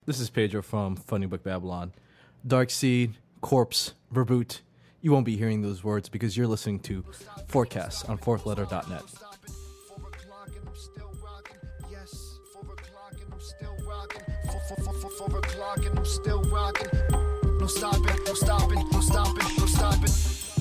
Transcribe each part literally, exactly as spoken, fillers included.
This is Pedro from Funny Book Babylon. Darkseid, Corpse, Verboot. You won't be hearing those words because you're listening to Forecast on fourth letter dot net. Four o'clock and I'm still rocking. No stopping, no stopping, no stopping, no stopping.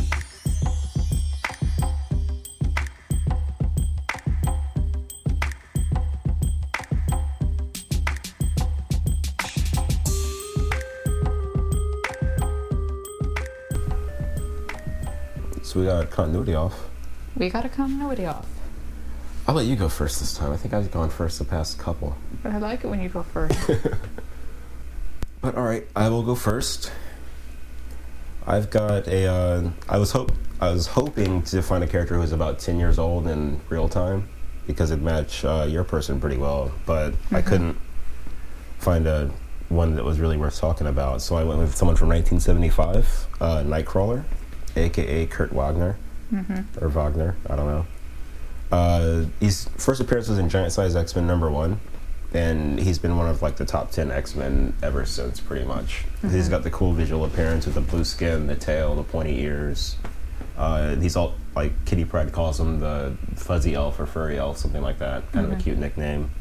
So we got continuity off. We got a continuity off. I'll let you go first this time. I think I've gone first the past couple. But I like it when you go first. But all right, I will go first. I've got a. Uh, I was hope I was hoping to find a character who's about ten years old in real time because it'd match uh, your person pretty well, but mm-hmm. I couldn't find a one that was really worth talking about. So I went with someone from nineteen seventy-five, uh, Nightcrawler, aka Kurt Wagner, mm-hmm. or Wagner. I don't know. Uh, his first appearance was in Giant Size X-Men number one, and he's been one of like the top ten X-Men ever since, pretty much. Mm-hmm. He's got the cool visual appearance with the blue skin, the tail, the pointy ears. Uh, he's all like Kitty Pryde calls him the fuzzy elf or furry elf, something like that. Kind mm-hmm. of a cute nickname.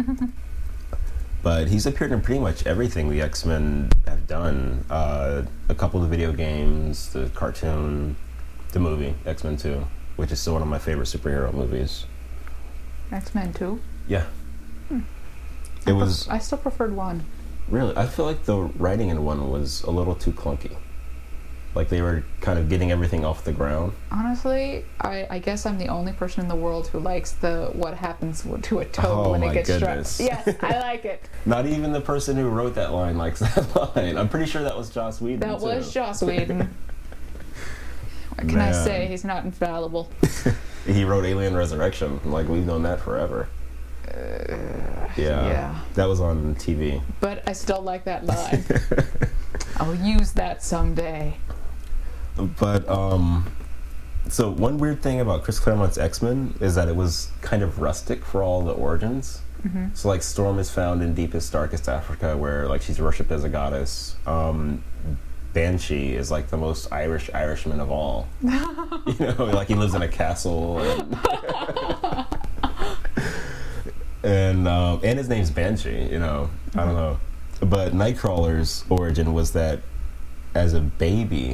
But he's appeared in pretty much everything the X-Men have done. Uh, a couple of the video games, the cartoon, the movie X-Men two. Which is still one of my favorite superhero movies. X-Men two? Yeah. Hmm. It I was... Pref- I still preferred one. Really? I feel like the writing in one was a little too clunky. Like they were kind of getting everything off the ground. Honestly, I, I guess I'm the only person in the world who likes the what happens to a toad oh when it gets goodness. struck. Yes, I like it. Not even the person who wrote that line likes that line. I'm pretty sure that was Joss Whedon, That too. was Joss Whedon. What can Man. I say? He's not infallible. He wrote Alien Resurrection. Like, we've known that forever. Uh, yeah. Yeah. That was on T V. But I still like that line. I'll use that someday. But, um... So, one weird thing about Chris Claremont's X-Men is that it was kind of rustic for all the origins. Mm-hmm. So, like, Storm is found in deepest, darkest Africa, where, like, she's worshipped as a goddess. Um... Banshee is like the most Irish Irishman of all. You know, like he lives in a castle, and and, um, and his name's Banshee. You know, mm-hmm. I don't know, but Nightcrawler's origin was that as a baby.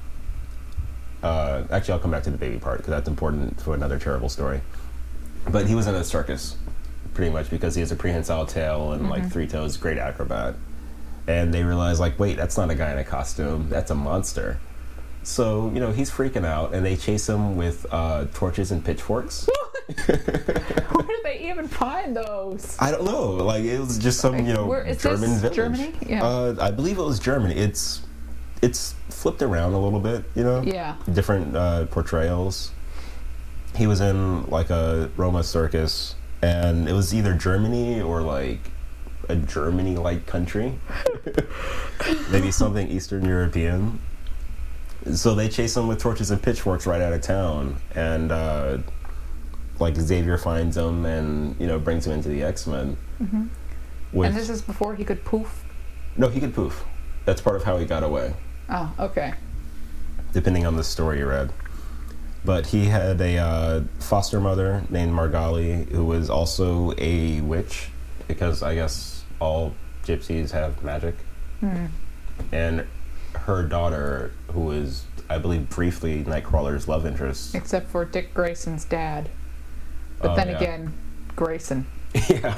Uh, actually, I'll come back to the baby part because that's important for another terrible story. But he was in a circus, pretty much because he has a prehensile tail and mm-hmm. like three toes, great acrobat. And they realize, like, wait, that's not a guy in a costume. That's a monster. So, you know, he's freaking out, and they chase him with uh, torches and pitchforks. Where did they even find those? I don't know. Like, it was just some, you know, Where, is German this village. Germany? Yeah. Uh, I believe it was Germany. It's it's flipped around a little bit, you know? Yeah. Different uh, portrayals. He was in, like, a Roma circus, and it was either Germany or, like, a Germany-like country. Maybe something Eastern European. So they chase him with torches and pitchforks right out of town, and uh, like Xavier finds him and, you know, brings him into the X-Men. Mm-hmm. With, and this is before he could poof? No, he could poof. That's part of how he got away. Oh, okay. Depending on the story you read. But he had a uh, foster mother named Margali, who was also a witch, because I guess all gypsies have magic. Mm. And her daughter, who is, I believe, briefly Nightcrawler's love interest. Except for Dick Grayson's dad. But oh, then yeah. again, Grayson. Yeah.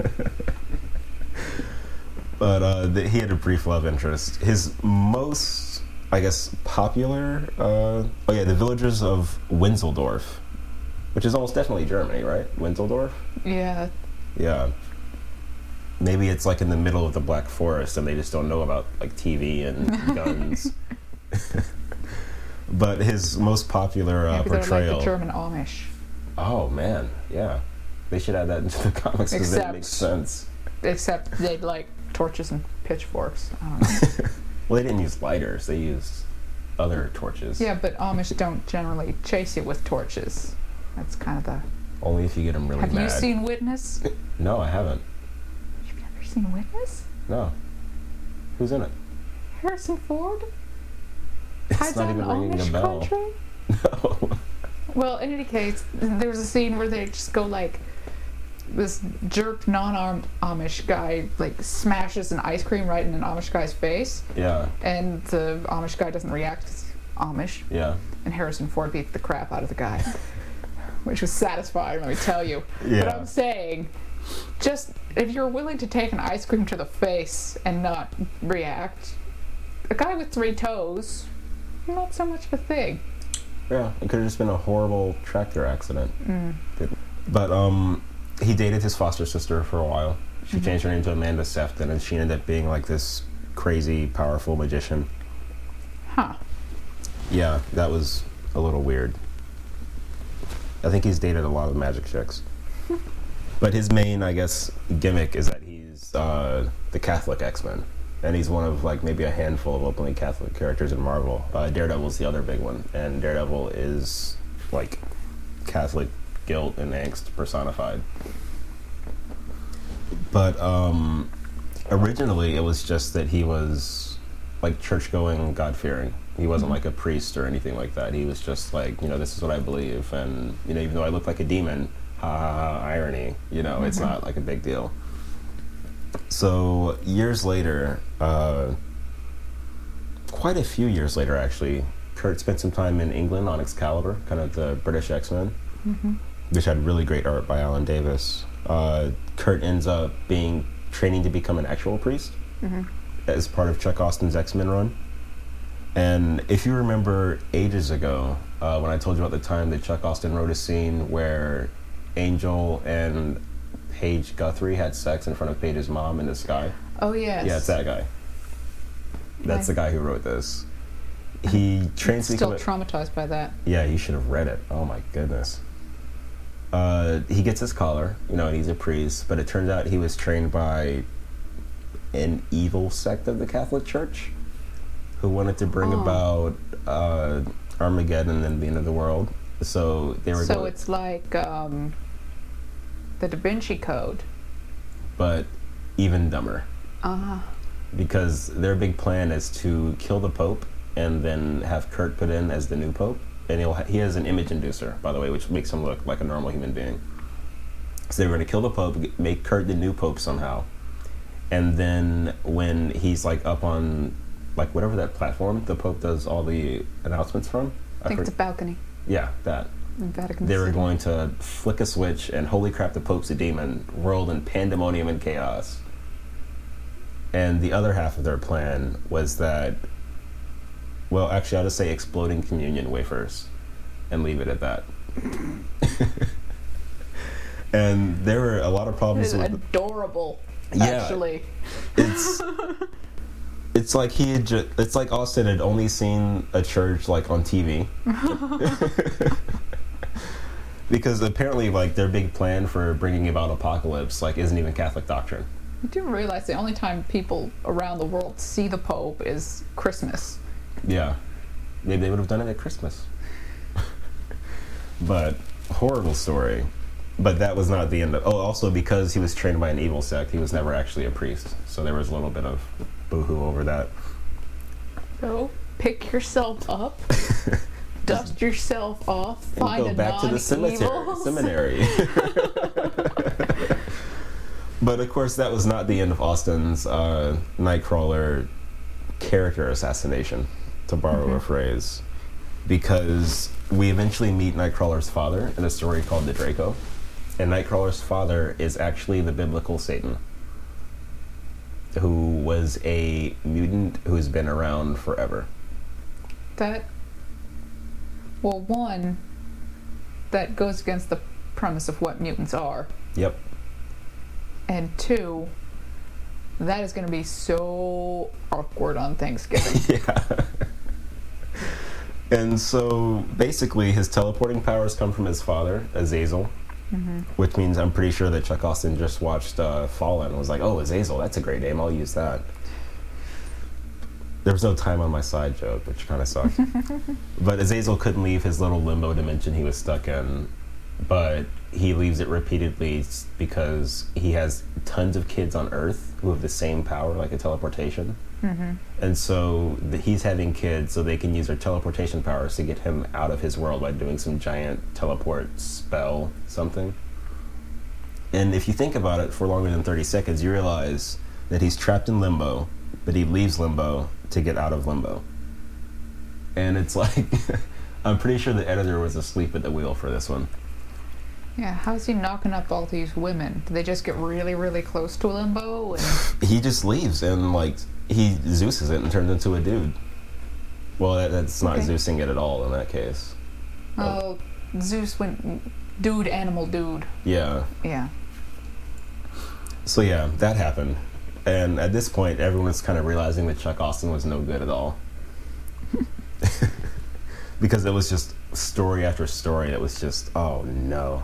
But uh, the, he had a brief love interest. His most, I guess, popular... Uh, oh, yeah, the villagers of Winseldorf, which is almost definitely Germany, right? Winseldorf? Yeah. Yeah. Maybe it's like in the middle of the Black Forest and they just don't know about like T V and guns. But his most popular uh, Maybe portrayal... they're like the German Amish. Oh, man. Yeah. They should add that into the comics because that makes sense. Except they'd like torches and pitchforks. I don't know. Well, they didn't use lighters. They used other torches. Yeah, but Amish don't generally chase you with torches. That's kind of the... Only if you get them really Have mad. you seen Witness? No, I haven't. You've never seen Witness? No. Who's in it? Harrison Ford? It's Hides not out in even ringing Amish a bell. country? No. Well, in any case, there's a scene where they just go like, this jerk non-Amish guy like smashes an ice cream right in an Amish guy's face, Yeah. and the Amish guy doesn't react 'cause he's Amish, Yeah. and Harrison Ford beat the crap out of the guy, which was satisfying, let me tell you. Yeah. But I'm saying, just if you're willing to take an ice cream to the face and not react, a guy with three toes, not so much of a thing. Yeah. It could have just been a horrible tractor accident. Mm. But um, he dated his foster sister for a while. She mm-hmm. changed her name to Amanda Sefton, and she ended up being like this crazy, powerful magician. Huh. Yeah, that was a little weird. I think he's dated a lot of magic chicks. But his main, I guess, gimmick is that he's uh, the Catholic X-Men. And he's one of, like, maybe a handful of openly Catholic characters in Marvel. Uh, Daredevil's the other big one. And Daredevil is, like, Catholic guilt and angst personified. But um, originally it was just that he was, like, church-going, God-fearing. He wasn't Mm-hmm. like a priest or anything like that. He was just like, you know, this is what I believe. And, you know, even though I look like a demon, ha ha ha, irony, you know, mm-hmm. it's not like a big deal. So years later, uh, quite a few years later actually, Kurt spent some time in England on Excalibur, kind of the British X-Men, mm-hmm. which had really great art by Alan Davis. Uh, Kurt ends up being training to become an actual priest mm-hmm. as part of Chuck Austin's X-Men run. And if you remember ages ago, uh, when I told you about the time that Chuck Austin wrote a scene where Angel and Paige Guthrie had sex in front of Paige's mom in the sky. Oh, yes. Yeah, it's that guy. That's I, the guy who wrote this. He trains to still become a, traumatized by that. Yeah, you should have read it. Oh my goodness. Uh, he gets his collar, you know, and he's a priest, but it turns out he was trained by an evil sect of the Catholic Church who wanted to bring oh. about uh, Armageddon and the end of the world. So they were. So go- it's like um, the Da Vinci Code, but even dumber. Uh huh. Because their big plan is to kill the Pope and then have Kurt put in as the new Pope. And he'll ha- he has an image inducer, by the way, which makes him look like a normal human being. So they were going to kill the Pope, make Kurt the new Pope somehow. And then when he's like up on, like whatever that platform the Pope does all the announcements from. I think I it's a balcony. Yeah, that. In Vatican They were City. going to flick a switch and holy crap, the Pope's a demon, world in pandemonium and chaos. And the other half of their plan was that, well, actually, I'll just say exploding communion wafers and leave it at that. And there were a lot of It problems is with adorable, Yeah. actually. it's it's like he had ju- it's like Austin had only seen a church like on T V. Because apparently like their big plan for bringing about apocalypse like isn't even Catholic doctrine. You do realize the only time people around the world see the Pope is Christmas. Yeah. Maybe they would have done it at Christmas. But horrible story. But that was not the end of... Oh, also because he was trained by an evil sect, he was never actually a priest. So there was a little bit of boo-hoo over that. So, pick yourself up, dust yourself off, And find go a back to the cemetery. non-evil... seminary. But of course, that was not the end of Austin's uh, Nightcrawler character assassination, to borrow Mm-hmm. a phrase. Because we eventually meet Nightcrawler's father in a story called The Draco. And Nightcrawler's father is actually the biblical Satan, who was a mutant who's been around forever. That, well, one, that goes against the premise of what mutants are. Yep. And two, that is going to be so awkward on Thanksgiving. Yeah. And so basically his teleporting powers come from his father, Azazel, mm-hmm. which means I'm pretty sure that Chuck Austin just watched uh, Fallen and was like, oh, Azazel, that's a great name, I'll use that. There was no time on my side joke, which kind of sucked. But Azazel couldn't leave his little limbo dimension he was stuck in but he leaves it repeatedly s- because he has tons of kids on Earth who have the same power, like a teleportation. Mm-hmm. And so the, he's having kids so they can use their teleportation powers to get him out of his world by doing some giant teleport spell something. And if you think about it for longer than thirty seconds, you realize that he's trapped in limbo, but he leaves limbo to get out of limbo. And it's like, I'm pretty sure the editor was asleep at the wheel for this one. Yeah, how's he knocking up all these women? Do they just get really, really close to limbo? And He just leaves and, like, he Zeus's it and turns into a dude. Well, that, that's not Okay. Zeusing it at all in that case. oh, Zeus went dude, animal, dude. Yeah. Yeah. So yeah, that happened. And at this point, everyone was kind of realizing that Chuck Austin was no good at all. Because it was just story after story that was just, oh no.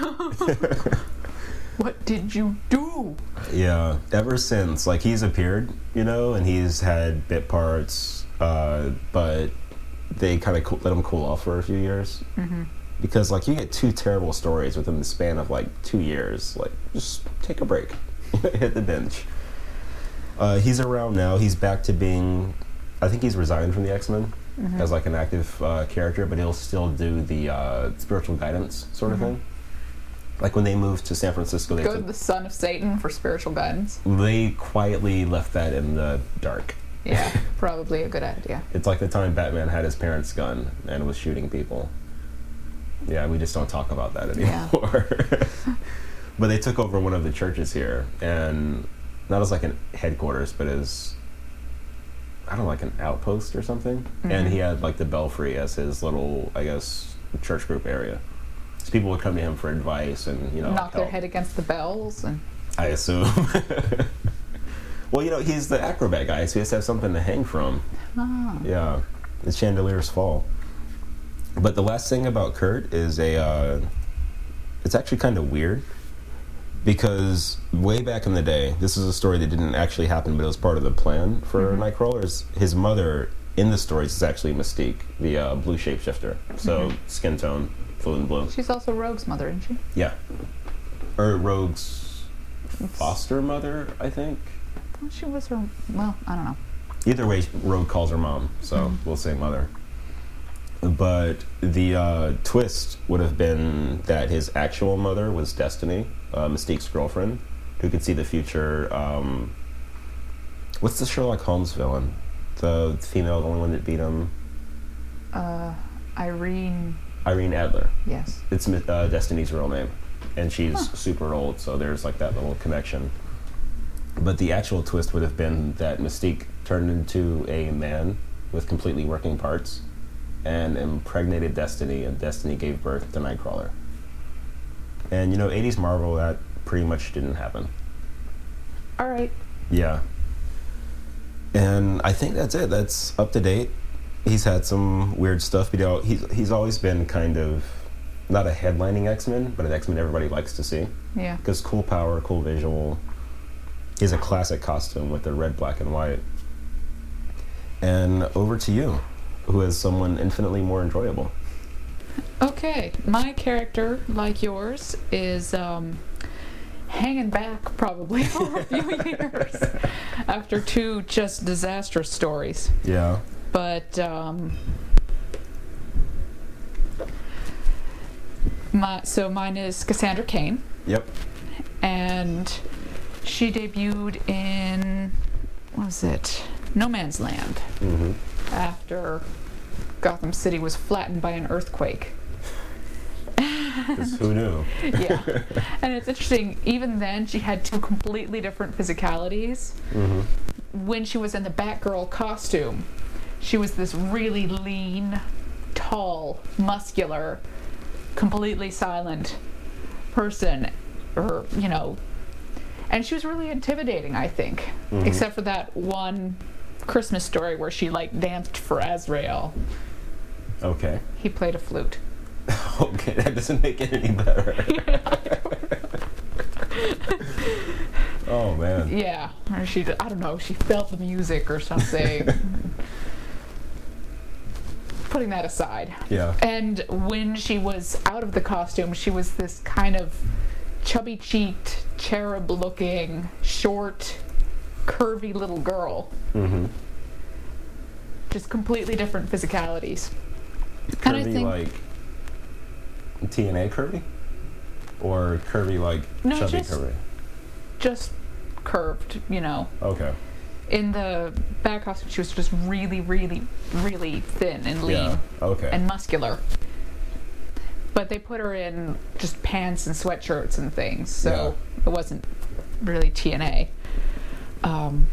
What did you do? Yeah, ever since, like, he's appeared, you know, and he's had bit parts, uh, but they kind of co- let him cool off for a few years. Mm-hmm. Because, like, you get two terrible stories within the span of, like, two years. Like, just take a break. Hit the bench. Uh, he's around now. He's back to being... I think he's resigned from the X-Men Mm-hmm. as, like, an active uh, character, but he'll still do the uh, spiritual guidance sort Mm-hmm. of thing. Like, when they moved to San Francisco, they, Go to took, the son of Satan for spiritual guidance. they quietly left that in the dark. Yeah, probably a good idea. It's like the time Batman had his parents' gun and was shooting people. Yeah, we just don't talk about that Yeah. anymore. But they took over one of the churches here, and not as like a headquarters, but as, I don't know, like an outpost or something. And he had like the Belfry as his little, I guess, church group area. So people would come to him for advice and, you know, Knock their help. head against the bells and I assume. Well, you know, he's the acrobat guy, so he has to have something to hang from. ah. Yeah, the chandeliers fall. But the last thing about Kurt is a, uh, it's actually kind of weird, because way back in the day, this is a story that didn't actually happen, but it was part of the plan for Mm-hmm. Nightcrawlers. His mother in the stories is actually Mystique, the uh, blue shapeshifter. So Mm-hmm. skin tone, blue and blue. She's also Rogue's mother, isn't she? Yeah. Or Rogue's foster mother, I think. Well, she was her. Well, I don't know. Either way, Rogue calls her mom, so we'll say mother. But the uh, twist would have been that his actual mother was Destiny, uh, Mystique's girlfriend, who could see the future. Um, what's the Sherlock Holmes villain? The female, the only one that beat him? Uh, Irene. Irene Adler. Yes. It's uh, Destiny's real name. And she's super old, so there's like that little connection. But the actual twist would have been that Mystique turned into a man with completely working parts and impregnated Destiny, and Destiny gave birth to Nightcrawler. And, you know, eighties Marvel, that pretty much didn't happen. All right. Yeah. And I think that's it. That's up to date. He's had some weird stuff, but you know, he's, he's always been kind of, not a headlining X-Men, but an X-Men everybody likes to see. Yeah. Because cool power, cool visual. He has a classic costume with the red, black, and white. And over to you, who is someone infinitely more enjoyable. Okay, my character, like yours, is um, hanging back probably for a few years after two just disastrous stories. Yeah. But um, my so mine is Cassandra Cain, Yep. and she debuted in what was it? No Man's Land Mm-hmm. after Gotham City was flattened by an earthquake. Because who knew? Yeah. And it's interesting, even then she had two completely different physicalities. Mm-hmm. When she was in the Batgirl costume, she was this really lean, tall, muscular, completely silent person, or, you know, and she was really intimidating, I think, Mhm. except for that one Christmas story where she, like, danced for Azrael. Okay. He played a flute. Okay, that doesn't make it any better. Oh, man. Yeah, or she, I don't know, she felt the music or something. putting that aside. Yeah. And when she was out of the costume, she was this kind of chubby-cheeked, cherub-looking, short, curvy little girl. Mm-hmm. Just completely different physicalities. Curvy And I think, like T N A curvy? Or curvy like No, chubby just- curvy? just curved, you know. Okay. In the back costume, she was just really, really, really thin and lean Yeah. Okay. and muscular. But they put her in just pants and sweatshirts and things, so it wasn't really T N A. Um,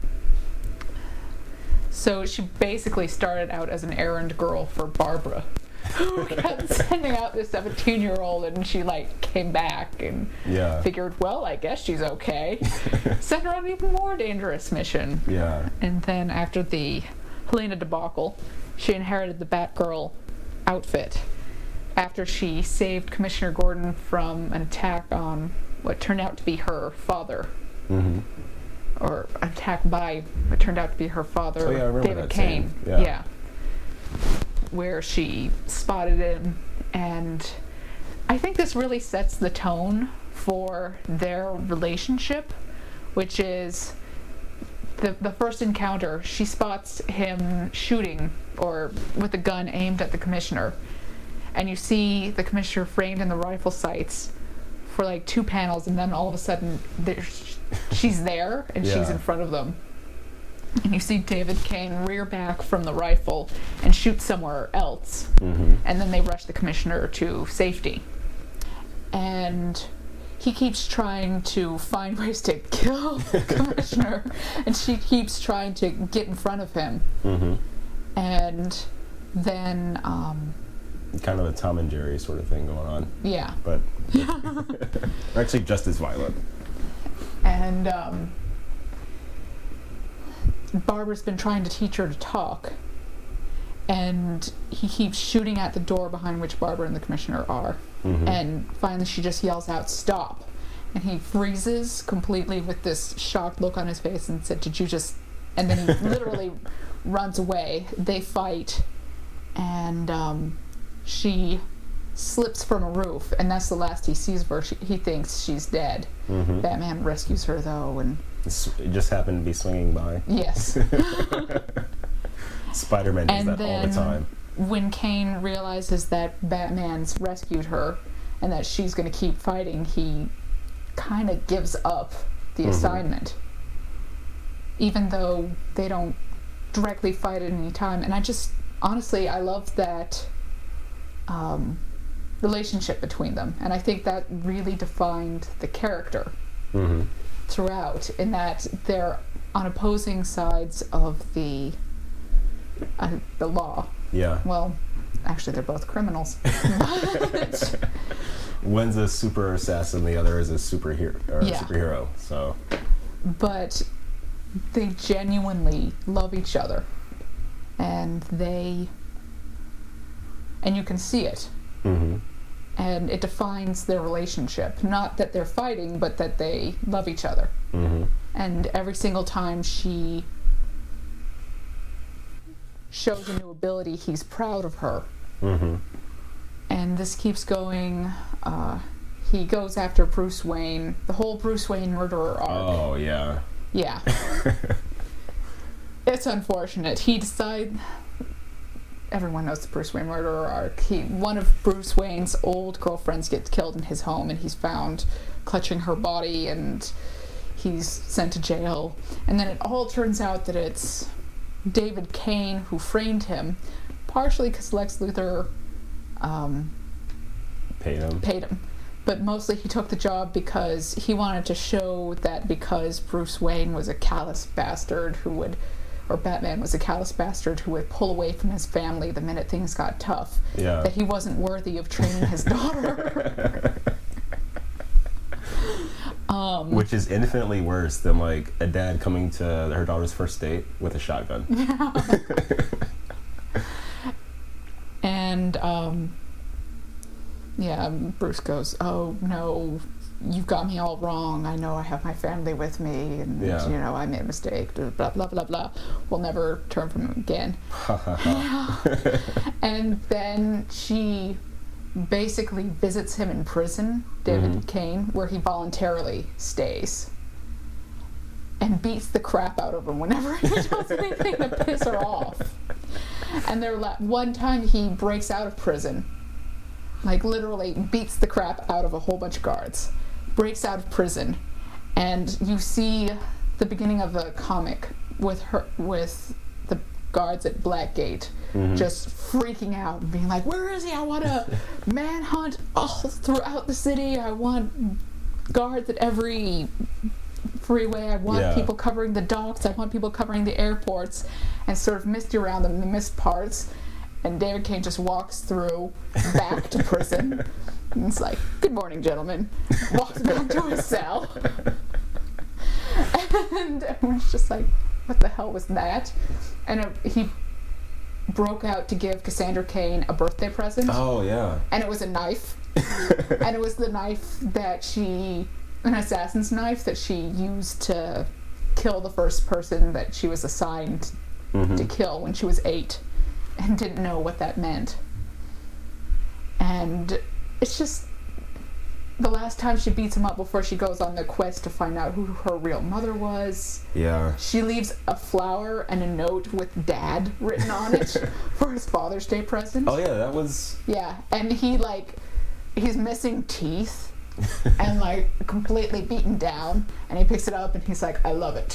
so she basically started out as an errand girl for Barbara, who kept sending out this seventeen-year-old, and she like came back and yeah. figured, well, I guess she's okay. Sent her on an even more dangerous mission. Yeah. And then after the Helena debacle, she inherited the Batgirl outfit after she saved Commissioner Gordon from an attack on what turned out to be her father. Mm-hmm. Or attack by what turned out to be her father, Oh, yeah, I remember David that Kane. scene. Yeah. Where she spotted him, and I think this really sets the tone for their relationship, which is the the first encounter. She spots him shooting or with a gun aimed at the commissioner, and you see the commissioner framed in the rifle sights for like two panels, and then all of a sudden there's, she's there and she's Yeah. in front of them. And you see David Kane rear back from the rifle and shoot somewhere else. Mm-hmm. And then they rush the commissioner to safety. And he keeps trying to find ways to kill the commissioner. And she keeps trying to get in front of him. Mm-hmm. And then, um, Kind of a Tom and Jerry sort of thing going on. yeah. But actually just as violent. And, um, Barbara's been trying to teach her to talk, and he keeps shooting at the door behind which Barbara and the commissioner are. Mm-hmm. And finally she just yells out, "Stop!" And he freezes completely with this shocked look on his face and said, "Did you just..." And then he literally runs away. They fight, and um, she slips from a roof, and that's the last he sees of her. She, he thinks she's dead. Mm-hmm. Batman rescues her, though, and It just happened to be swinging by. yes. Spider-Man does And that all the then time. when Kane realizes that Batman's rescued her and that she's going to keep fighting, he kind of gives up the Mhm. assignment. Even though they don't directly fight at any time. And I just, honestly, I love that um, relationship between them. And I think that really defined the character Mm-hmm. throughout, in that they're on opposing sides of the uh, the law. Yeah. Well, actually, they're both criminals. But, One's a super assassin, the other is a superhero. Or Yeah. a superhero. So but they genuinely love each other, and they and you can see it, mm-hmm. and it defines their relationship. Not that they're fighting, but that they love each other. Mm-hmm. And every single time she shows a new ability, he's proud of her. Mm-hmm. And this keeps going. Uh, he goes after Bruce Wayne, the whole Bruce Wayne murderer arc. Oh yeah. Yeah. It's unfortunate. He decides... Everyone knows the Bruce Wayne murderer arc. He, one of Bruce Wayne's old girlfriends gets killed in his home, and he's found clutching her body, and he's sent to jail. And then it all turns out that it's David Kane who framed him, partially because Lex Luthor um, Paid him. paid him. But mostly he took the job because he wanted to show that because Bruce Wayne was a callous bastard who would, or Batman was a callous bastard who would pull away from his family the minute things got tough, Yeah. that he wasn't worthy of training his daughter. um, Which is infinitely worse than like a dad coming to her daughter's first date with a shotgun. and um, yeah, Bruce goes, "Oh no, you've got me all wrong. I know I have my family with me, and Yeah. you know I made a mistake. Blah blah blah blah. We'll never turn from him again. And then she basically visits him in prison, David Mhm. Kane, where he voluntarily stays, and beats the crap out of him whenever he does anything to piss her off. And there, la- one time he breaks out of prison, like literally beats the crap out of a whole bunch of guards, breaks out of prison, and you see the beginning of the comic with her with the guards at Blackgate Mhm. just freaking out and being like, "Where is he? I want to manhunt all throughout the city. I want guards at every freeway. I want Yeah. people covering the docks. I want people covering the airports," and sort of misty around them in the missed parts. And David Kane just walks through back to prison. And it's like, "Good morning, gentlemen." Walks back to his cell. And everyone's just like, "What the hell was that?" And it, he broke out to give Cassandra Cain a birthday present. Oh yeah. And it was a knife. And it was the knife that she, an assassin's knife that she used to kill the first person that she was assigned Mhm. to kill when she was eight, and didn't know what that meant. And it's just the last time she beats him up before she goes on the quest to find out who her real mother was. Yeah. She leaves a flower and a note with "Dad" written on it for his Father's Day present. Oh yeah, that was. Yeah, and he like he's missing teeth and like completely beaten down, and he picks it up and he's like, "I love it."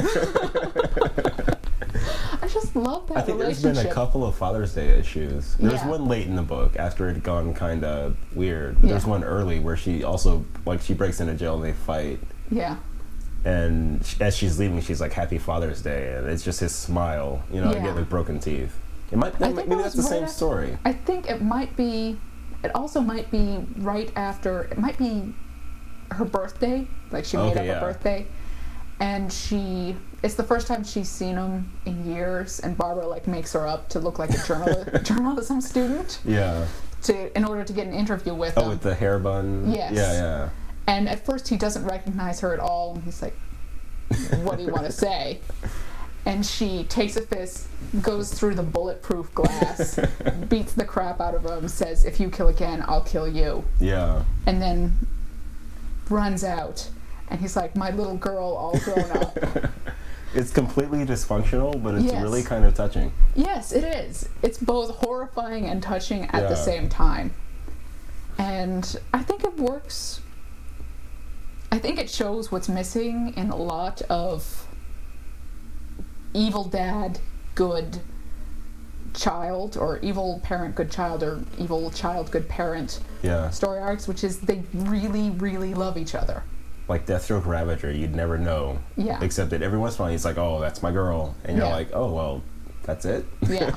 I just love that I think there's relationship. been a couple of Father's Day issues. There was Yeah. one late in the book after it had gone kind of weird. But There's Yeah. one early where she also, like, she breaks into jail and they fight. Yeah, And sh as she's leaving, she's like, "Happy Father's Day," and it's just his smile, you know, Yeah. again with broken teeth. It might, I think maybe that that's was the right same after- story. I think it might be. It also might be right after. It might be her birthday. Like she made Okay, up yeah. a birthday, and she. It's the first time she's seen him in years, and Barbara like makes her up to look like a journal- journalism student Yeah. to in order to get an interview with Oh, him. with the hair bun. Yes. Yeah, yeah. And at first he doesn't recognize her at all, and he's like, "What do you want to say?" And she takes a fist, goes through the bulletproof glass, beats the crap out of him, says, "If you kill again, I'll kill you," Yeah. and then runs out. And he's like, "My little girl, all grown up." It's completely dysfunctional, but it's Yes. really kind of touching. Yes, it is. It's both horrifying and touching at the Yeah. same time. And I think it works. I think it shows what's missing in a lot of evil dad, good child, or evil parent, good child, or evil child, good parent Yeah. story arcs, which is they really, really love each other. Like Deathstroke Ravager, you'd never know. Yeah. Except that every once in a while he's like, "Oh, that's my girl," and you're Yeah. like, "Oh, well, that's it." Yeah.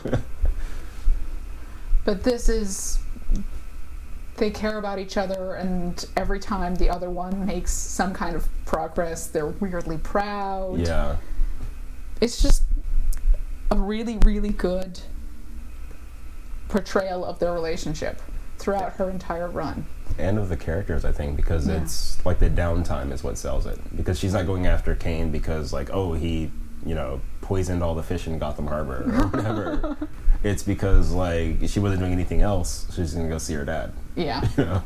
But this is, they care about each other, and every time the other one makes some kind of progress, they're weirdly proud. Yeah. It's just a really, really good portrayal of their relationship throughout her entire run. And of the characters, I think, because Yeah. it's like the downtime is what sells it. Because she's not going after Kane because, like, oh, he, you know, poisoned all the fish in Gotham Harbor or whatever. It's because, like, she wasn't doing anything else. She's gonna go see her dad. Yeah. You know.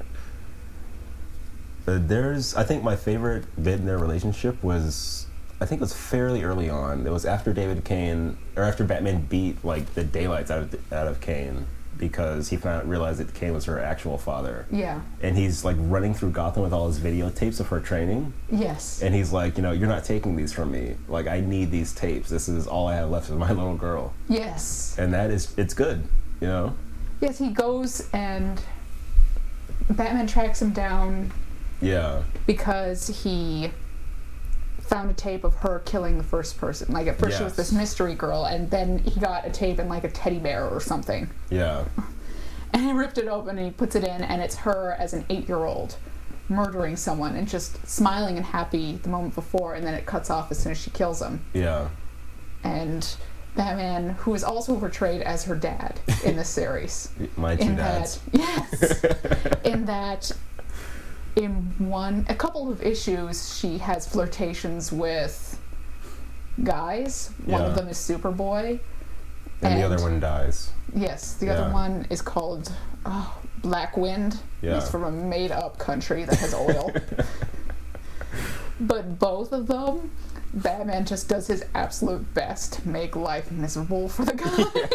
But there's, I think, my favorite bit in their relationship was, I think it was fairly early on. It was after David Kane, or after Batman beat like the daylights out of out of Kane because he found realized that Kane was her actual father. Yeah. And he's like running through Gotham with all his videotapes of her training. Yes. And he's like, you know, you're not taking these from me. Like, I need these tapes. This is all I have left of my little girl. Yes. And that is, it's good, you know? Yes, he goes and Batman tracks him down Yeah. because he found a tape of her killing the first person. Like, at first she was Yes. this mystery girl, and then he got a tape in like a teddy bear or something. Yeah. And he ripped it open and he puts it in, and it's her as an eight-year-old murdering someone and just smiling and happy the moment before, and then it cuts off as soon as she kills him. Yeah. And Batman, who is also portrayed as her dad in this series. My two in dads. that, yes, in that in one, a couple of issues, she has flirtations with guys. One Yeah. of them is Superboy. And, the other one dies. Yes, the Yeah. other one is called oh, Black Wind. Yeah. He's from a made-up country that has oil. But both of them, Batman just does his absolute best to make life miserable for the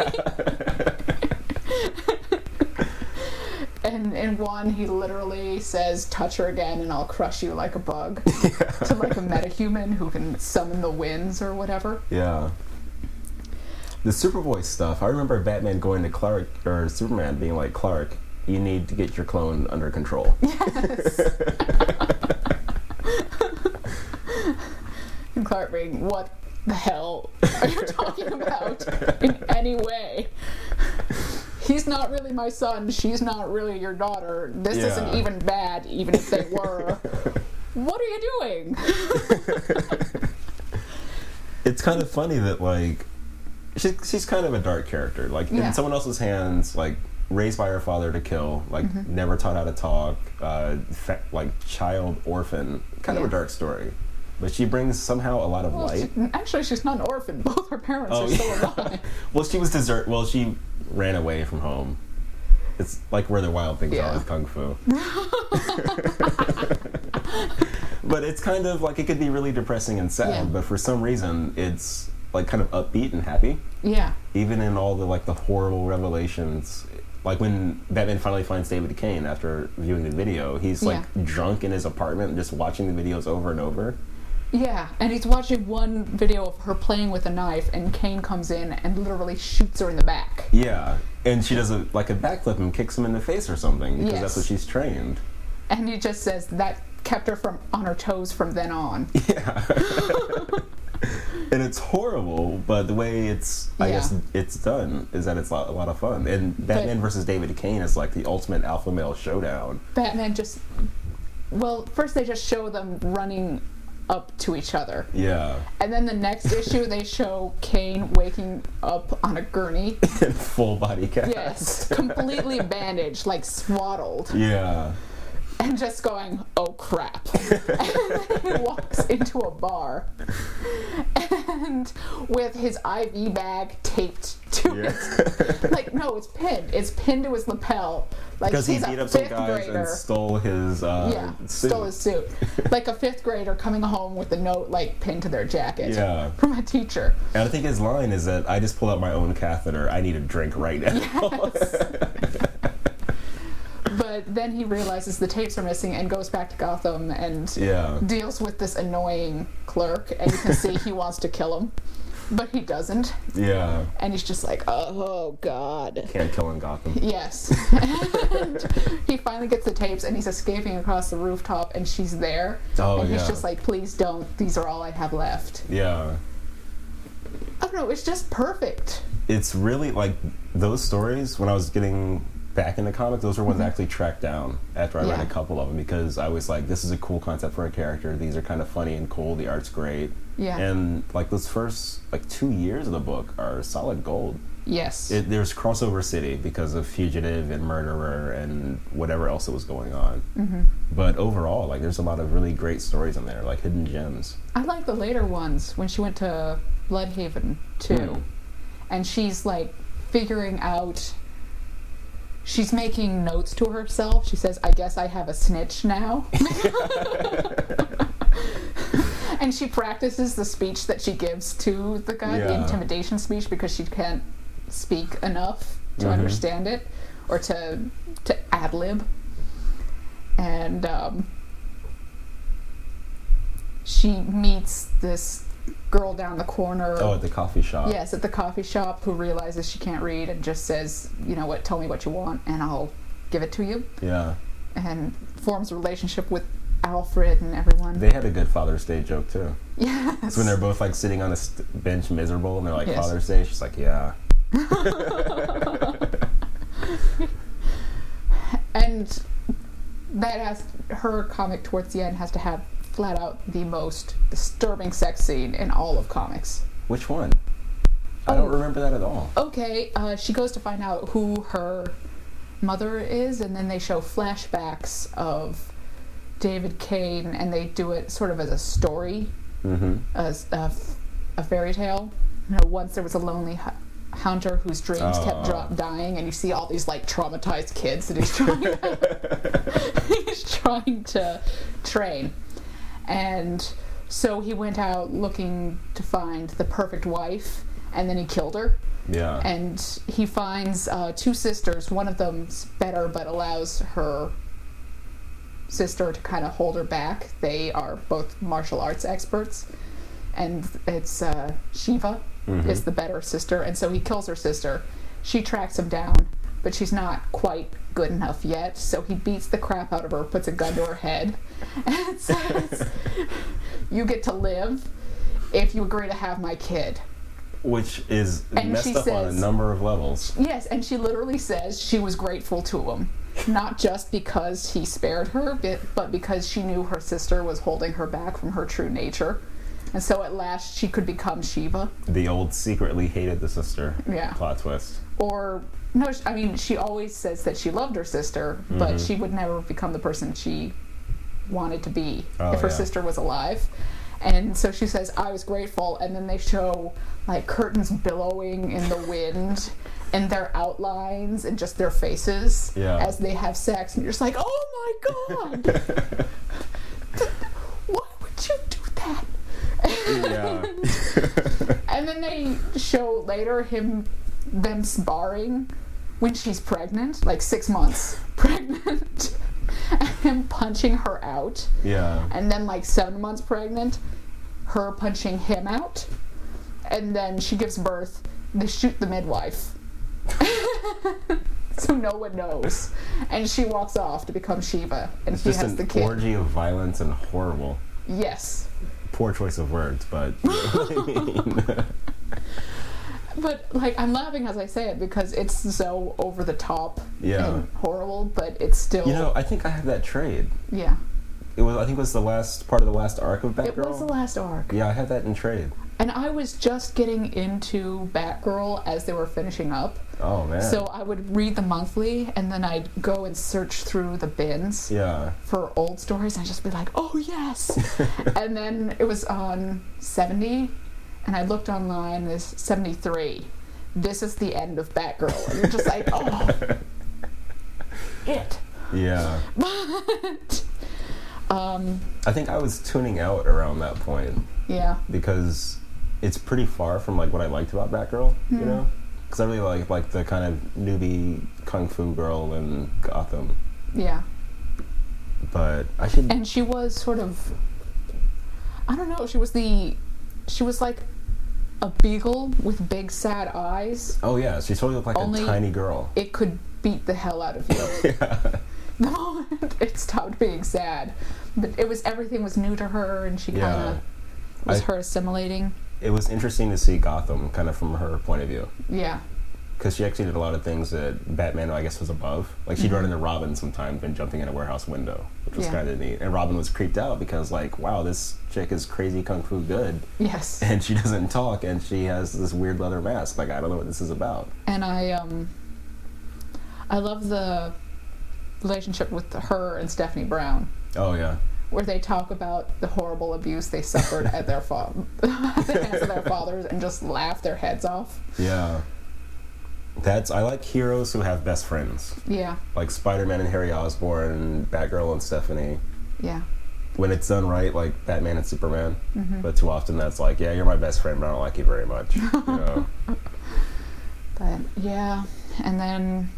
guy. And in one, he literally says, touch her again and I'll crush you like a bug. To like a metahuman who can summon the winds or whatever. Yeah. The Superboy stuff, I remember Batman going to Clark, or Superman being like, Clark, you need to get your clone under control. Yes. And Clark being, what the hell are you talking about in any way? He's not really my son, she's not really your daughter. This Yeah. isn't even bad, even if they were. What are you doing? It's kind of funny that, like, she, she's kind of a dark character. Like, Yeah. in someone else's hands, like, raised by her father to kill, like, Mm-hmm. never taught how to talk, uh, fa- like, child orphan. Kind of Yeah. a dark story. But she brings somehow a lot of Well, light. she, actually, she's not an orphan. Both her parents Oh, are still yeah. alive. Well, she was desert. Well, she ran away from home. It's like where the wild things Yeah. are with kung fu. But it's kind of like, it could be really depressing and sad, Yeah. but for some reason it's like kind of upbeat and happy. Yeah. Even in all the like the horrible revelations. Like when Batman finally finds David Kane after viewing the video, he's like Yeah. drunk in his apartment just watching the videos over and over. Yeah, and he's watching one video of her playing with a knife, and Kane comes in and literally shoots her in the back. Yeah. And she does a like a backflip and kicks him in the face or something because Yes. that's what she's trained. And he just says that kept her from on her toes from then on. Yeah. And it's horrible, but the way it's, I Yeah. guess, it's done is that it's a lot, a lot of fun. And Batman versus David Kane is like the ultimate alpha male showdown. Batman just, well, first they just show them running up to each other. Yeah. And then the next issue they show Kane waking up on a gurney. And full body cast. Yes, completely bandaged, like swaddled. Yeah. And just going, oh crap. And then he walks into a bar and with his I V bag taped to Yeah. his, like, no, it's pinned. It's pinned to his lapel. Like, Because he he's beat a up some fifth guys grader. and stole his uh, yeah, suit. stole his suit. Like a fifth grader coming home with a note, like, pinned to their jacket. Yeah. From a teacher. And I think his line is that I just pulled out my own catheter. I need a drink right now. Yes. But then he realizes the tapes are missing and goes back to Gotham and Yeah. deals with this annoying clerk, and you can see he wants to kill him, but he doesn't, Yeah. and he's just like, oh god. Can't kill in Gotham. Yes. And he finally gets the tapes and he's escaping across the rooftop and she's there, Oh, and he's yeah. just like, please don't, these are all I have left. Yeah. I don't know, it's just perfect. It's really like those stories when I was getting back into comics, those were ones I actually tracked down after I read Yeah. a couple of them because I was like, this is a cool concept for a character. These are kind of funny and cool. The art's great. Yeah. And like those first like two years of the book are solid gold. Yes. It, there's crossover city because of Fugitive and Murderer and whatever else that was going on. Mm-hmm. But overall, like there's a lot of really great stories in there, like hidden gems. I like the later ones when she went to Bloodhaven too. Mm. And she's like figuring out, she's making notes to herself. She says, I guess I have a snitch now. And she practices the speech that she gives to the guy, the Yeah. intimidation speech, because she can't speak enough to Mhm. understand it or to to ad lib. And um, she meets this girl down the corner. Oh, at the coffee shop. Yes, at the coffee shop, who realizes she can't read and just says, you know what, tell me what you want and I'll give it to you. Yeah. And forms a relationship with Alfred and everyone. They had a good Father's Day joke too. Yes. It's when they're both like sitting on a st- bench miserable and they're like, Yes. Father's Day? She's like, yeah. And that has, her comic towards the end has to have flat out the most disturbing sex scene in all of comics. Which one? I don't Oh. remember that at all. Okay, uh, she goes to find out who her mother is, and then they show flashbacks of David Kane, and they do it sort of as a story, Mm-hmm. as a, a fairy tale. You know, once there was a lonely hu- hunter whose dreams Oh. kept dro- dying, and you see all these like traumatized kids that he's trying to, he's trying to train. And so he went out looking to find the perfect wife, and then he killed her. Yeah. And he finds uh, two sisters. One of them's better, but allows her sister to kind of hold her back. They are both martial arts experts, and it's uh, Shiva Mhm. is the better sister, and so he kills her sister. She tracks him down, but she's not quite good enough yet, so he beats the crap out of her, puts a gun to her head, and says, "You get to live if you agree to have my kid." Which is And messed she up on a says- number of levels. Yes, and she literally says she was grateful to him. Not just because he spared her, but- but because she knew her sister was holding her back from her true nature. And so at last she could become Shiva. The old secretly hated the sister Yeah. plot twist. Or, no, sh- I mean, she always says that she loved her sister, but Mhm. she would never become the person she wanted to be Oh, if her yeah. sister was alive. And so she says, I was grateful, and then they show like curtains billowing in the wind and their outlines and just their faces Yeah. as they have sex, and you're just like, oh my god! Why would you do that? Yeah. And then they show later him, them sparring when she's pregnant, like six months pregnant, and him punching her out. Yeah. And then like seven months pregnant, her punching him out. And then she gives birth, they shoot the midwife. So no one knows. And she walks off to become Shiva, and It's he just has an the kid. orgy of violence and horrible. Yes. Poor choice of words, but you know what I mean? But like, I'm laughing as I say it because it's so over the top Yeah. and horrible, but it's still, You know, I think I have that trade. yeah. It was, I think, it was the last part of the last arc of Batgirl. It was the last arc. Yeah, I had that in trade. And I was just getting into Batgirl as they were finishing up. Oh man. So I would read the monthly, and then I'd go and search through the bins yeah. for old stories, and I'd just be like, oh yes! And then it was on seventy, and I looked online, and it's seventy-three. This is the end of Batgirl. And you're just like, oh, it. Yeah. But, um, I think I was tuning out around that point yeah. because it's pretty far from like what I liked about Batgirl, Hmm. you know? Because I really like like the kind of newbie kung fu girl in Gotham. Yeah. But I should. And she was sort of, I don't know, she was the, she was like a beagle with big sad eyes. Oh yeah, she totally looked like Only- a tiny girl. It could beat the hell out of you. Yeah. The moment it stopped being sad. But it was, everything was new to her, and she kind Yeah. of was I- her assimilating. It was interesting to see Gotham kind of from her point of view. Yeah. Because she actually did a lot of things that Batman, I guess, was above. Like, she'd run into Robin sometimes and jumping in a warehouse window, which was Mm-hmm. Yeah. kind of neat. And Robin was creeped out because, like, wow, this chick is crazy kung fu good. Yes. And she doesn't talk, and she has this weird leather mask. Like, I don't know what this is about. And I, um, I love the relationship with her and Stephanie Brown, Oh, yeah. where they talk about the horrible abuse they suffered at their fa- at the hands of their fathers, and just laugh their heads off. Yeah. That's, I like heroes who have best friends. Yeah, Like Spider-Man and Harry Osborn, Batgirl and Stephanie. yeah, When it's done right, like Batman and Superman. Mm-hmm. But too often that's like, yeah, you're my best friend, but I don't like you very much. You know? but yeah, and then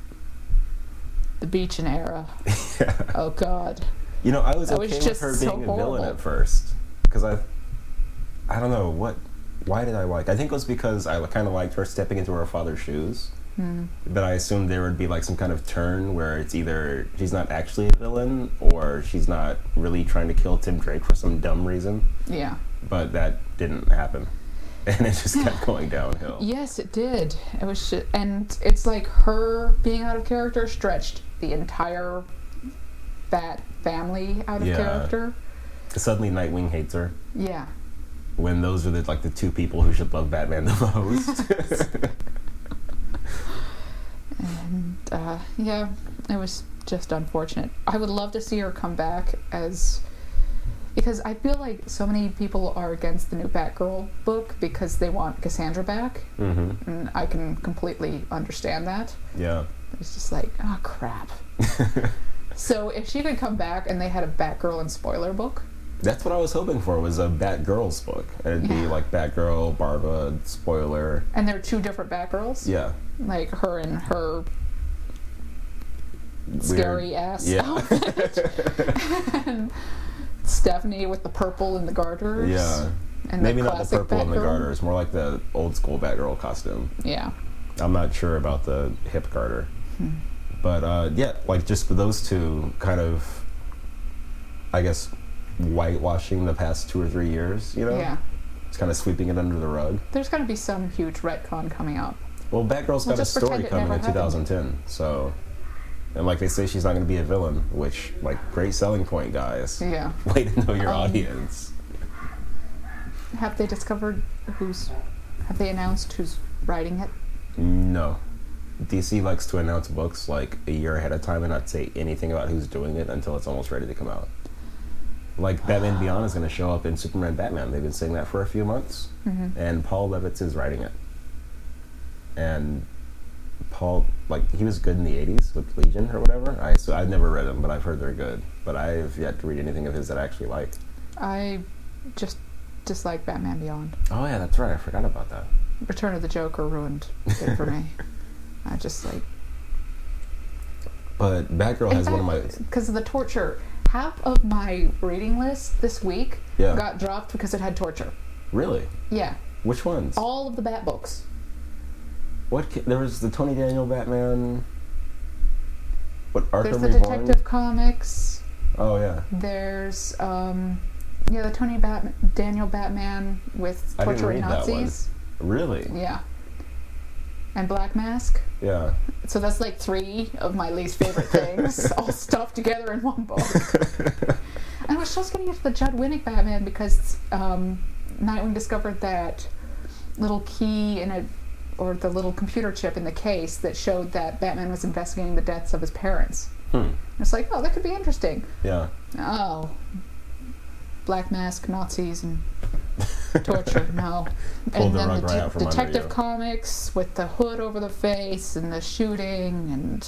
the Beechin era. Yeah. Oh God, You know, I was That okay was with just her so being a villain horrible. at first. Because I, I don't know, what, why did I like, I think it was because I kind of liked her stepping into her father's shoes. Hmm. But I assumed there would be like some kind of turn where it's either she's not actually a villain or she's not really trying to kill Tim Drake for some dumb reason. yeah. But that didn't happen. And it just kept going downhill. Yes, it did. It was, sh- and it's like her being out of character stretched the entire Bat family out of Yeah. character. Suddenly Nightwing hates her. Yeah. When those are the, like the two people who should love Batman the most. And uh, yeah, it was just unfortunate. I would love to see her come back as, because I feel like so many people are against the new Batgirl book because they want Cassandra back, Mm-hmm. and I can completely understand that. Yeah. It's just like, oh crap. So if she could come back and they had a Batgirl and spoiler book, That's what I was hoping for, was a Batgirls book. It'd be Yeah. like Batgirl, Barba, spoiler. and they're two different Batgirls, Yeah. like her and her Weird. scary ass Yeah. outfit, and Stephanie with the purple and the garters. Yeah. and Maybe the not the classic purple and the Batgirl. garters, more like the old school Batgirl costume. Yeah. I'm not sure about the hip garter. Hmm. But uh, yeah, like just for those two kind of, I guess, whitewashing the past two or three years, you know? Yeah. It's kind of sweeping it under the rug. There's going to be some huge retcon coming up. Well, Batgirl's Well, got a just pretend story it coming never in two thousand ten, so. And like they say, she's not going to be a villain, which, like, great selling point, guys. Yeah. Way to know your Um, audience. Have they discovered who's... Have they announced who's writing it? No. D C likes to announce books like a year ahead of time and not say anything about who's doing it until it's almost ready to come out. Like Batman Beyond is going to show up in Superman Batman. They've been saying that for a few months, Mm-hmm. and Paul Levitz is writing it. And Paul, like, he was good in the eighties with Legion or whatever. I so I've never read them, but I've heard they're good. But I've yet to read anything of his that I actually like. I just dislike Batman Beyond. Oh yeah, that's right. I forgot about that. Return of the Joker ruined it for me. I just like... But Batgirl has one of my Because of the torture. Half of my reading list this week Yeah. got dropped because it had torture. really. Yeah. Which ones? All of the Bat books. What ca- there was the Tony Daniel Batman. What Arkham There's the Reborn? Detective Comics. Oh yeah. There's, um... Yeah, the Tony Bat- Daniel Batman with I didn't torturing read that one. Nazis. Really? Yeah. And Black Mask. Yeah. So that's like three of my least favorite things, all stuffed together in one book. I was just going to get to the Judd Winnick Batman because um, Nightwing discovered that little key in a, or the little computer chip in the case that showed that Batman was investigating the deaths of his parents. Hmm. It's like, oh, that could be interesting. Yeah. Oh, Black Mask, Nazis, and torture. No. Pulled And the then rug the right de- out from under Detective you. Comics with the hood over the face and the shooting, and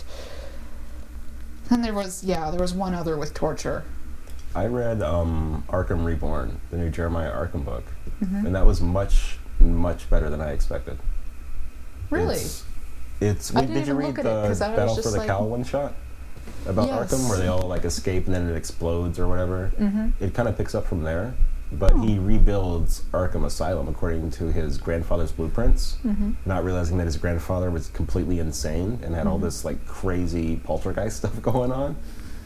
then there was yeah, there was one other with torture. I read um, Arkham Reborn, the new Jeremiah Arkham book, Mhm. and that was much, much better than I expected. Really? It's. it's I wait, didn't did you even read look at it, the 'cause I was Battle for just the like- Cowl one shot about Yes. Arkham, where they all like escape and then it explodes or whatever? Mm-hmm. It kind of picks up from there, but Oh. he rebuilds Arkham Asylum according to his grandfather's blueprints, Mm-hmm. not realizing that his grandfather was completely insane and had all Mhm. this like crazy poltergeist stuff going on.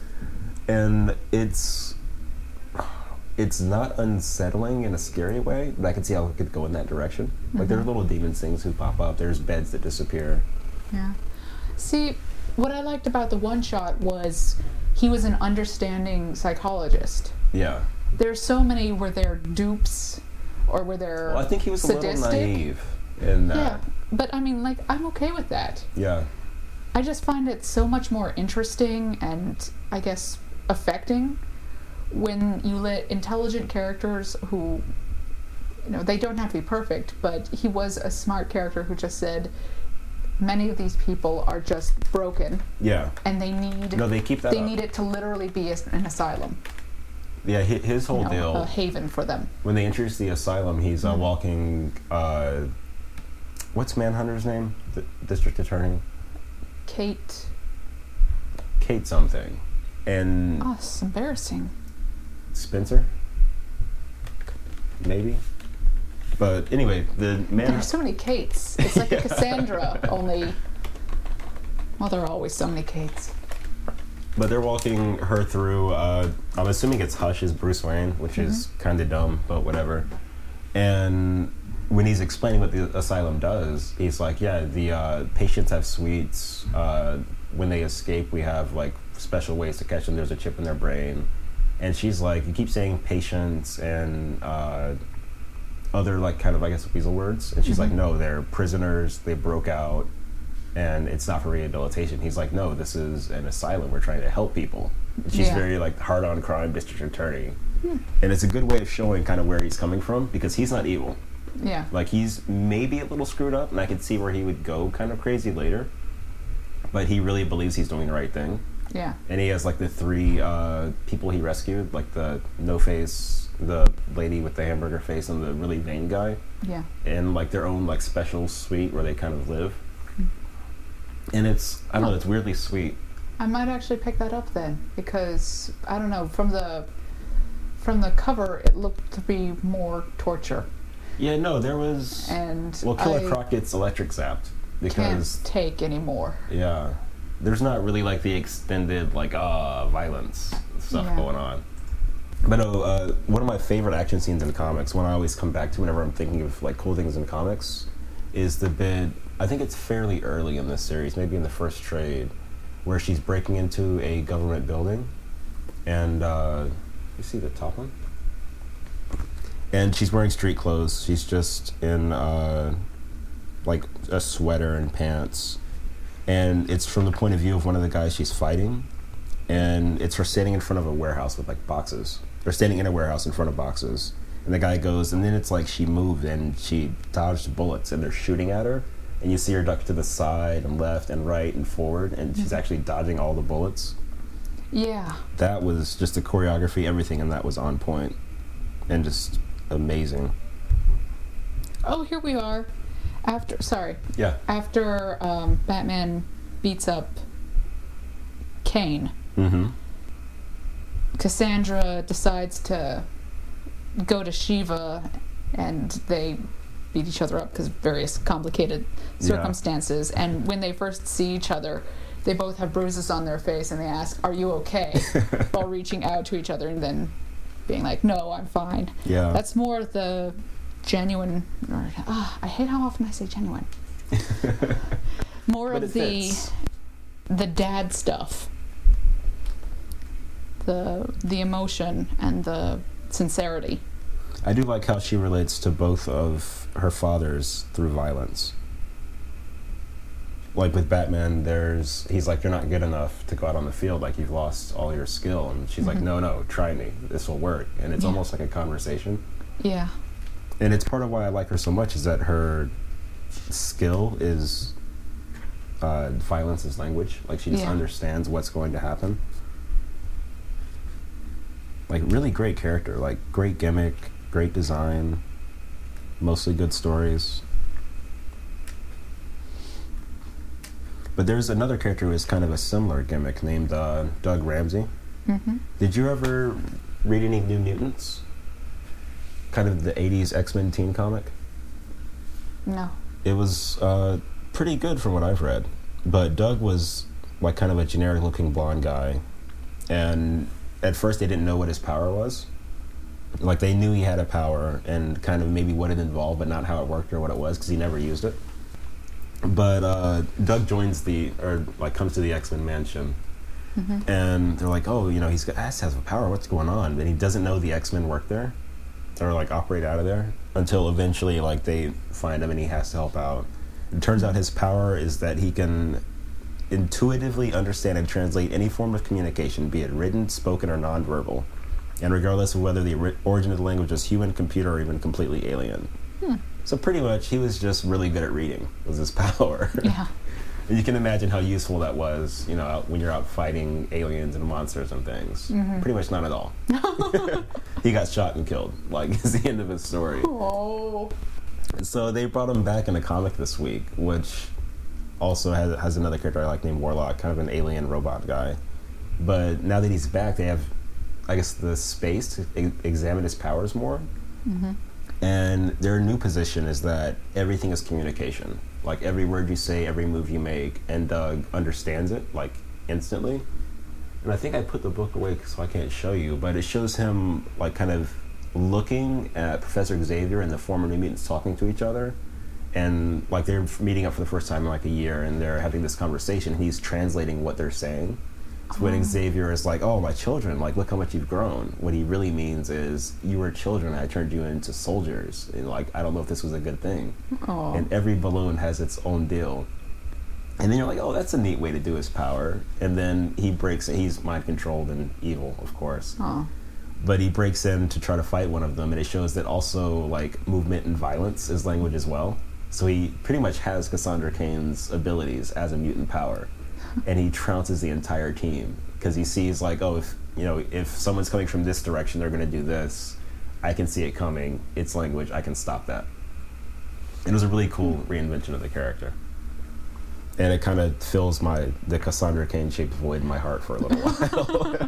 And it's it's not unsettling in a scary way, but I can see how it could go in that direction. Like there are Mhm. little demon things who pop up. There's beds that disappear. Yeah. See, what I liked about the one shot was he was an understanding psychologist. Yeah. There's so many where they're dupes or where they're Well, I think he was a sadistic. little naive in Yeah, that. but I mean, like, I'm okay with that. Yeah. I just find it so much more interesting and, I guess, affecting when you let intelligent characters who, you know, they don't have to be perfect, but he was a smart character who just said, many of these people are just broken Yeah. and they need No, they keep that they up. need it to literally be as- an asylum, Yeah, hi- his whole you know, deal. a haven for them. When they introduce the asylum, he's uh, Mhm. walking. Uh, what's Manhunter's name? The district attorney, Kate, Kate something, and oh, it's embarrassing. Spencer, maybe. But anyway, the man. There's so many Kates. It's like Yeah. a Cassandra, only. Well, there are always so many Kates. But they're walking her through. Uh, I'm assuming it's Hush is Bruce Wayne, which is kind of dumb, but whatever. And when he's explaining what the asylum does, he's like, "Yeah, the uh, patients have suites. Uh, when they escape, we have like special ways to catch them. There's a chip in their brain." And she's like, "You keep saying patients and uh, other like kind of I guess weasel words," and she's like, Mhm. "No, they're prisoners. They broke out." and it's not for rehabilitation. He's like, no, this is an asylum. We're trying to help people. And she's Yeah. very like hard on crime district attorney, and it's a good way of showing kind of where he's coming from because he's not evil. Yeah. Like he's maybe a little screwed up, and I could see where he would go kind of crazy later. But he really believes he's doing the right thing. Yeah. And he has like the three uh, people he rescued, like the no face, the lady with the hamburger face, and the really vain guy, Yeah. in like their own like special suite where they kind of live. And it's I don't know, it's weirdly sweet. I might actually pick that up then because I don't know, from the from the cover it looked to be more torture. Yeah, no, there was And well, Killer I Croc gets electric zapped because can't take anymore. yeah, there's not really like the extended like uh violence stuff Yeah. going on. But oh, uh, one of my favorite action scenes in comics, one I always come back to whenever I'm thinking of like cool things in comics, is the bit. I think it's fairly early in this series, maybe in the first trade, where she's breaking into a government building, and uh, you see the top one, and she's wearing street clothes. She's just in uh, like a sweater and pants, and it's from the point of view of one of the guys she's fighting, and it's her standing in front of a warehouse with like boxes. They're standing in a warehouse in front of boxes, and the guy goes, and then it's like she moved and she dodged bullets, and they're shooting at her. And you see her duck to the side and left and right and forward, and she's actually dodging all the bullets. Yeah. That was just the choreography, everything in that was on point and just amazing. Oh, here we are. After sorry. Yeah. After um, Batman beats up Kane, Mm-hmm. Cassandra decides to go to Shiva, and they beat each other up because of various complicated Yeah. circumstances. And when they first see each other, they both have bruises on their face, and they ask, "Are you okay?" while reaching out to each other, and then being like, "No, I'm fine." Yeah. That's more the genuine. Or, ah, I hate how often I say genuine. More But of it the fits. the dad stuff, the the emotion and the sincerity. I do like how she relates to both of her fathers through violence. Like with Batman, there's he's like, you're not good enough to go out on the field, like you've lost all your skill, and she's like, no, no, try me, this will work. And it's Yeah. almost like a conversation. Yeah. And it's part of why I like her so much is that her skill is uh, violence is language. Like she just Yeah. understands what's going to happen. Like really great character, like great gimmick, great design, mostly good stories. But there's another character who has kind of a similar gimmick named uh, Doug Ramsey. Mm-hmm. Did you ever read any New Mutants? Kind of the eighties X-Men teen comic? No. It was uh, pretty good from what I've read. But Doug was like kind of a generic looking blonde guy. And at first they didn't know what his power was. Like they knew he had a power and kind of maybe what it involved, but not how it worked or what it was because he never used it. But uh, Doug joins the, or like comes to the X-Men mansion. Mm-hmm. And they're like, oh, you know, he's got, has to have a power. What's going on? And he doesn't know the X-Men work there or like operate out of there until eventually like they find him and he has to help out. It turns out his power is that he can intuitively understand and translate any form of communication, be it written, spoken, or nonverbal, and regardless of whether the ori- origin of the language is human, computer, or even completely alien. Hmm. So pretty much he was just really good at reading was his power. Yeah. And you can imagine how useful that was, you know, out, when you're out fighting aliens and monsters and things. Mm-hmm. Pretty much not at all. He got shot and killed, like, is the end of his story. Oh. So they brought him back in a comic this week, which also has, has another character I like named Warlock, kind of an alien robot guy. But now that he's back, they have, I guess, the space to e- examine his powers more. Mm-hmm. And their new position is that everything is communication. Like every word you say, every move you make, and Doug understands it, like, instantly. And I think I put the book away so I can't show you, but it shows him, like, kind of looking at Professor Xavier and the former New Mutants talking to each other. And, like, they're meeting up for the first time in, like, a year, and they're having this conversation, and he's translating what they're saying. So when Xavier is like, oh, my children, like, look how much you've grown. What he really means is, you were children, I turned you into soldiers. And, like, I don't know if this was a good thing. Oh. And every balloon has its own deal. And then you're like, oh, that's a neat way to do his power. And then he breaks it. He's mind controlled and evil, of course. Oh. But he breaks in to try to fight one of them, and it shows that also like movement and violence is language as well. So he pretty much has Cassandra Cain's abilities as a mutant power, and he trounces the entire team because he sees like, oh, if you know, if someone's coming from this direction, they're going to do this. I can see it coming. It's language. I can stop that. It was a really cool reinvention of the character. And it kind of fills my the Cassandra Cain-shaped void in my heart for a little while.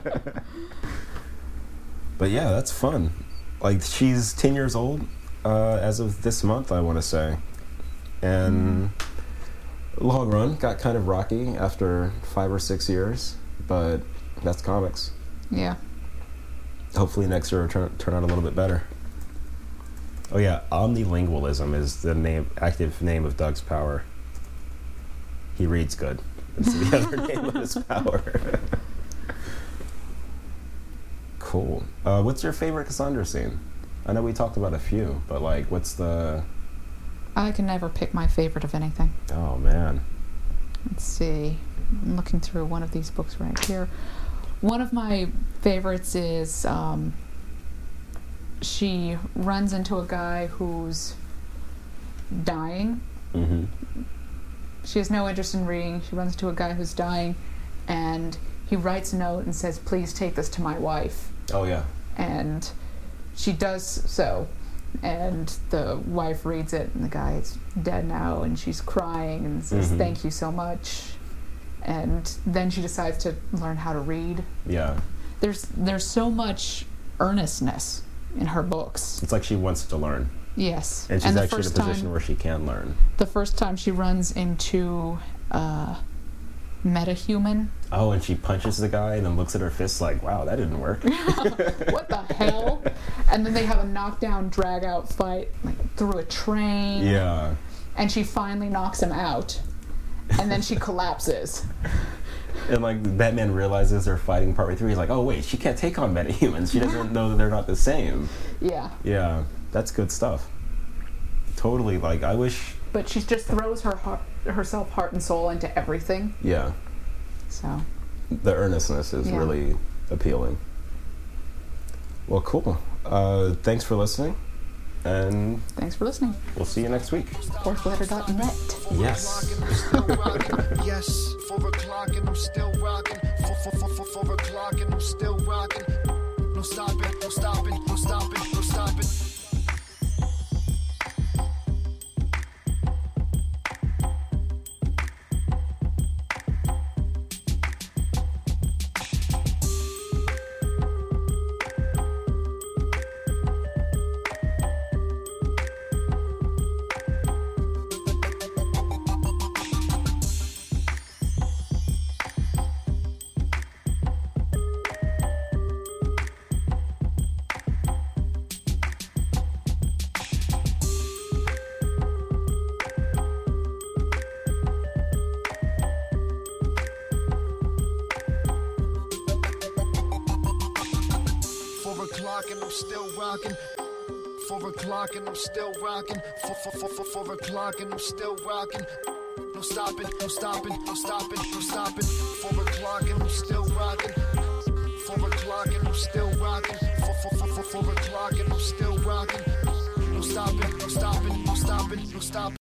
But yeah, that's fun. Like, she's ten years old uh, as of this month, I want to say. And long run, got kind of rocky after five or six years. But that's comics. Yeah. Hopefully next year will turn, turn out a little bit better. Oh yeah, omnilingualism is the name, active name of Doug's power. He reads good. That's the other name of his power. Cool. Uh, what's your favorite Cassandra scene? I know we talked about a few, but like, what's the... I can never pick my favorite of anything. Oh, man. Let's see. I'm looking through one of these books right here. One of my favorites is um, she runs into a guy who's dying. Mm-hmm. She has no interest in reading. She runs into a guy who's dying, and he writes a note and says, "Please take this to my wife." Oh, yeah. And she does so, and the wife reads it, and the guy's dead now, and she's crying and says, Mhm. "Thank you so much." And then she decides to learn how to read. Yeah. There's there's so much earnestness in her books. It's like she wants to learn. Yes. And she's the actually in a first position time, where she can learn. the first time she runs into uh, metahuman. Oh, and she punches the guy and then looks at her fist like, wow, that didn't work. What the hell? And then they have a knockdown, drag-out fight like through a train. Yeah. And she finally knocks him out. And then she collapses. And like Batman realizes they're fighting partway through. He's like, oh wait, she can't take on metahumans. She doesn't know that they're not the same. Yeah. Yeah, that's good stuff. Totally. Like, I wish. But she just throws her heart, herself heart and soul into everything. Yeah. So. The earnestness is Yeah. really appealing. Well, cool. Uh, thanks for listening, and Thanks for listening. we'll see you next week. fourth letter dot net. Yes. I'm still rocking. Yes, four o'clock and I'm still rocking. Four, four, four, four, four o'clock and I'm still rocking. No stopping, no stopping, no stopping, no stopping. Four o'clock and I'm still rocking. Four o'clock and I'm still rocking. Four, four, four, four, four o'clock and I'm still rocking. No stopping, no stopping, no stopping, no stopping. Four o'clock and I'm still rocking. Four o'clock and I'm still rocking. Four, four, four, four, four o'clock and I'm still rocking. No stopping, no stopping, no stopping, no stopping.